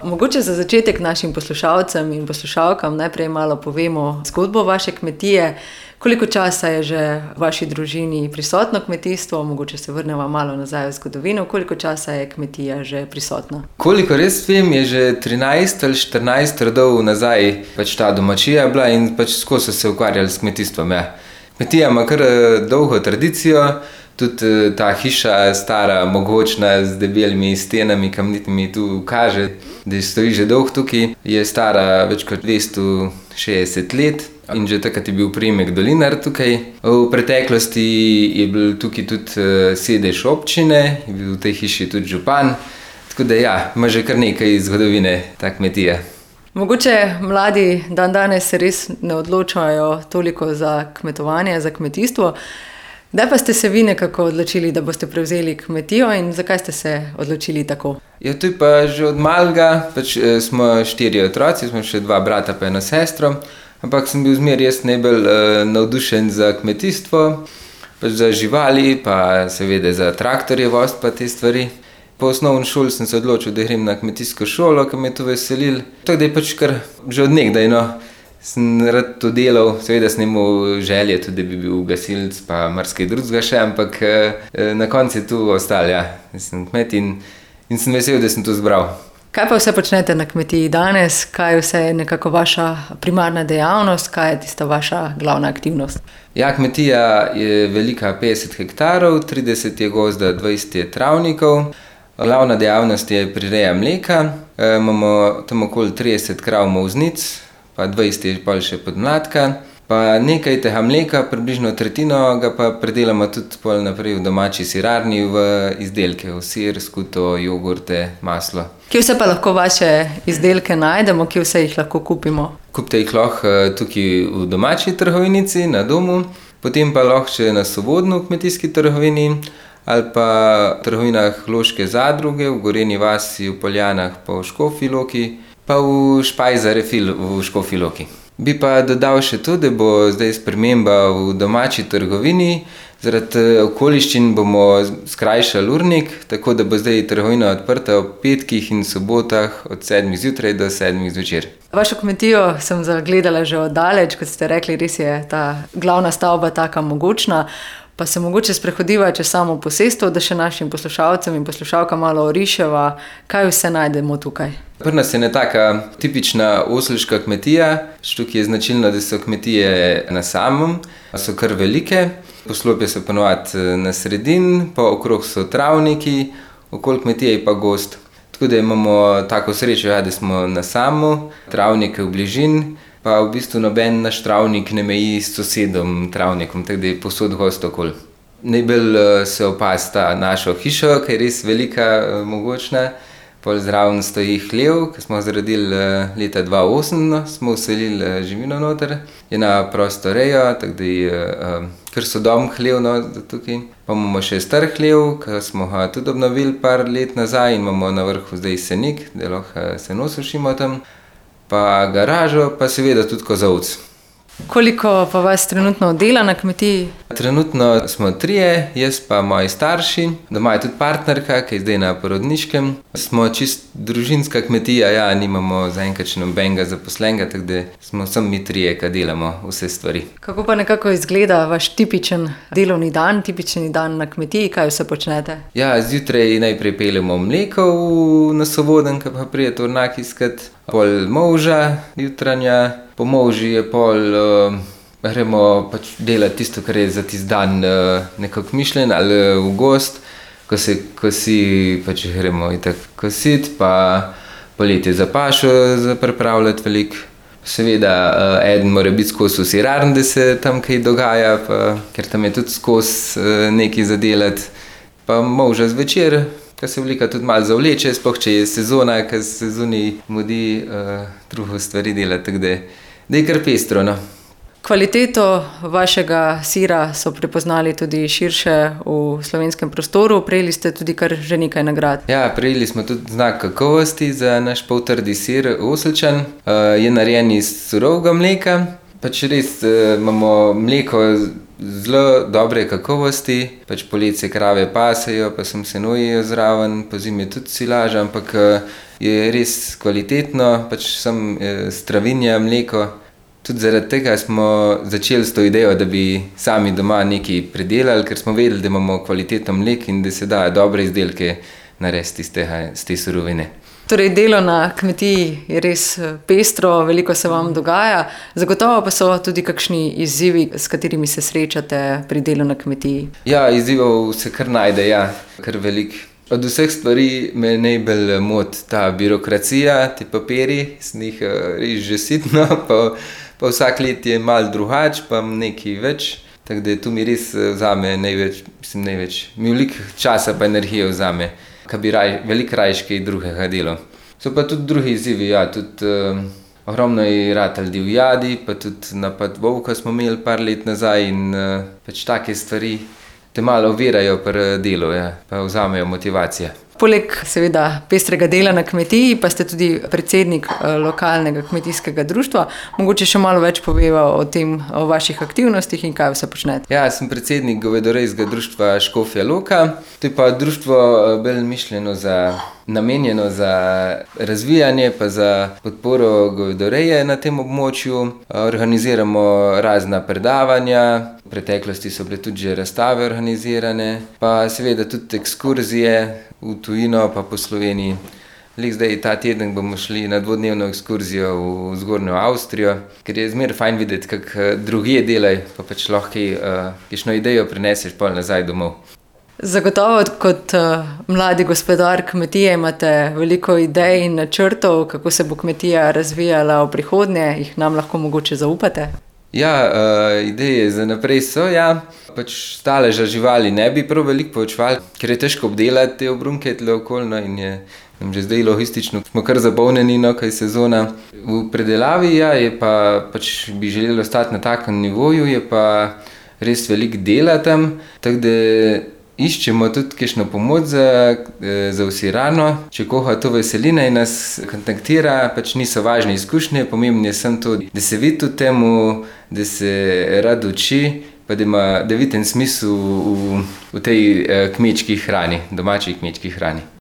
Mogoče za začetek našim poslušalcem in poslušalkam najprej malo povemo zgodbo vaše kmetije. Koliko časa je že v vaši družini prisotno kmetijstvo? Mogoče se vrnemo malo nazaj v zgodovino. Koliko časa je kmetija že prisotna? Koliko res vem, je že 13 ali 14 rodov nazaj ta domačija bila in skozi so se ukvarjali s kmetijstvom. Ja. Kmetija ima kar dolgo tradicijo, tudi ta hiša stara, mogočna, z debelimi stenami, kamnitimi, tu kaže, da stoji že dolgo tukaj, je stara več kot 260 let. In že takrat je bil priimek Dolinar tukaj. V preteklosti je bil tukaj tudi sedež občine, je bil v tej hiši tudi župan. Tako da ja, ima že kar nekaj zgodovine ta kmetija. Mogoče mladi danes se res ne odločajo toliko za kmetovanje, za kmetijstvo. Kdaj pa ste se vi nekako odločili, da boste prevzeli kmetijo in zakaj ste se odločili tako? Ja, to je pa že od malega, smo 4 otroci, smo še 2 brata pa 1 sestro. Ampak sem bil zmeraj jaz najbolj navdušen za kmetijstvo, za živali, pa seveda za traktorje voziti pa te stvari. Po osnovni šoli sem se odločil, da grem na kmetijsko šolo, ki me je to veselilo. Tako da je kar že od nekdaj, sem rad to delal. Seveda sem imel želje tudi, da bi bil gasilec pa marsikaj drugega še, ampak na koncu je tu ostalo, ja. Sem kmet in sem vesel, da sem to zbral. Kaj pa vse počnete na kmetiji danes? Kaj vse je nekako vaša primarna dejavnost? Kaj je tista vaša glavna aktivnost? Ja, kmetija je velika 50 hektarov, 30 je gozda, 20 je travnikov. Glavna dejavnost je prireja mleka. Imamo tam okoli 30 krav molznic, pa 20 je pol še podmladka. Pa nekaj tega mleka, približno tretjino, ga pa predelamo tudi pol naprej v domači sirarni v izdelke, v sir, skuto, jogurte, maslo. Kje vse pa lahko vaše izdelke najdemo, kje vse jih lahko kupimo? Kupite jih lahko tukaj v domači trgovinici, na domu, potem pa lahko še na Svobodni kmetijski trgovini ali pa v trgovinah Loške zadruge, v Gorenji vasi, v Poljanah, pa v Škofji Loki, pa v Špajza Refil v Škofji Loki. Bi pa dodal še to, da bo zdaj sprememba v domači trgovini. Zaradi okoliščin bomo skrajšali urnik, tako da bo zdaj trgovina odprta ob petkih in sobotah od 7 zjutraj do 7 zvečer. Vašo kmetijo sem zagledala že oddaleč, kot ste rekli, res je ta glavna stavba taka mogočna. Pa se mogoče sprehodiva čez samo posestvo, da še našim poslušalcem in poslušalkam malo oriševa, kaj vse najdemo tukaj. Pri nas je taka tipična oselška kmetija. Tukaj je značilno, da so kmetije na samem, so kar velike. Poslopje so ponovadi na sredini, pa okrog so travniki, okoli kmetije je pa gozd. Tako da imamo tako srečo, da smo na samem, travnike v bližini. Pa v bistvu noben naš travnik ne meji s sosedom travnikom, tako da je posod gost okoli. Najbolj se opazi ta našo hišo, ki je res velika, mogočna. Pol zraven stoji hlev, ki smo zgradili leta 2008, smo vselili živino noter. Je na prostorejo, tako da je kar sodobn hlev tukaj. Pa imamo še star hlev, ki smo ga tudi obnovili par let nazaj in imamo na vrhu zdaj senik, da lahko seno sušimo tam. Pa garažo, pa seveda tudi kozovc. Koliko pa vas trenutno dela na kmetiji? Trenutno smo 3, jaz pa moji starši. Doma je tudi partnerka, ki je zdaj na porodniškem. Smo čist družinska kmetija, ja, nimamo zaenkrat še nobenega zaposlenega, tako da smo samo mi 3, ki delamo vse stvari. Kako pa nekako izgleda vaš tipičen delovni dan, tipični dan na kmetiji, kaj vse počnete? Ja, zjutraj najprej peljemo mleko na Svoboden, ki pa prije tornak iskat. Pol molža jutranja, po molži je pol, gremo delati tisto, kar je za tisti dan nekako mišljen, ali v gost, ko se kosi, gremo itak kositi, pa poletje za pašo pripravljati veliko. Seveda, eden mora biti skozi v sirarni, da se tam kaj dogaja, ker tam je tudi skozi nekaj za delati. Pa molža zvečer, ki se velika tudi malo zavleče, sploh če je sezona, ki se zunaj mudi drugo stvari delati, tako da je kar pestro. Kvaliteto vašega sira so prepoznali tudi širše v slovenskem prostoru. Prejeli ste tudi kar že nekaj nagrad. Ja, prejeli smo tudi znak kakovosti za naš poltrdi sir Oselčan. Je narejen iz surovega mleka. Res imamo mleko zelo dobre kakovosti, pač poleti se krave pasejo, pa sem se nojijo zraven, po zimi tudi silaža, ampak je res kvalitetno, pač sem stravinja, mleko. Tudi zaradi tega smo začeli s to idejo, da bi sami doma nekaj pridelali, ker smo vedeli, da imamo kvalitetno mleko in da se da dobre izdelke narediti iz te surovine. Torej, delo na kmetiji je res pestro, veliko se vam dogaja. Zagotovo pa so tudi kakšni izzivi, s katerimi se srečate pri delu na kmetiji. Ja, izzivov se kar najde, ja, kar veliko. Od vseh stvari me najbolj moti ta birokracija, ti papiri, z njih res že sitno, pa vsak let je malo drugače, pa nekaj več. Tako da tu mi res vzame največ, mi veliko časa pa energije vzame, ka bi veliko rajš kaj drugega delal. So pa tudi drugi izzivi, ja, tudi ogromno je ratalo divjadi, pa tudi napad volka smo imeli par let nazaj in pač take stvari te malo ovirajo pri delu, ja, pa vzamejo motivacije. Poleg seveda pestrega dela na kmetiji, pa ste tudi predsednik lokalnega kmetijskega društva. Mogoče še malo več poveva o tem, o vaših aktivnostih in kaj vse počnete. Ja, sem predsednik govedorejskega društva Škofja Loka. To je pa društvo bolj mišljeno namenjeno za razvijanje pa za podporo govedoreje na tem območju. Organiziramo razna predavanja, v preteklosti so bile tudi že razstave organizirane, pa seveda tudi ekskurzije v tujino pa po Sloveniji. Zdaj ta teden bomo šli na 2-dnevno ekskurzijo v Zgornjo Avstrijo, ker je zmeraj fajn videti, kako drugje delajo, pa pač lahko kakšno idejo prineseš pol nazaj domov. Zagotovo kot mladi gospodar kmetije imate veliko idej in načrtov, kako se bo kmetija razvijala v prihodnje, jih nam lahko mogoče zaupate? Ja, ideje za naprej so, ja. Pač staleža živali ne bi prav veliko povečevali, ker je težko obdelati te obrunke tle okolno in je že zdaj logistično. Smo kar zapolnjeni, no, kaj sezona. V predelavi, ja, je pa pač bi želeli ostati na takem nivoju, je pa res veliko dela tam, tako da iščemo tudi kakšno pomoč za usirano. Če koga to veseli, naj nas kontaktira, pač niso važne izkušnje, pomembno je samo to, da se vidi v temu, da se rad uči, pa da vidi en smisel v tej kmečki hrani, domači kmečki hrani.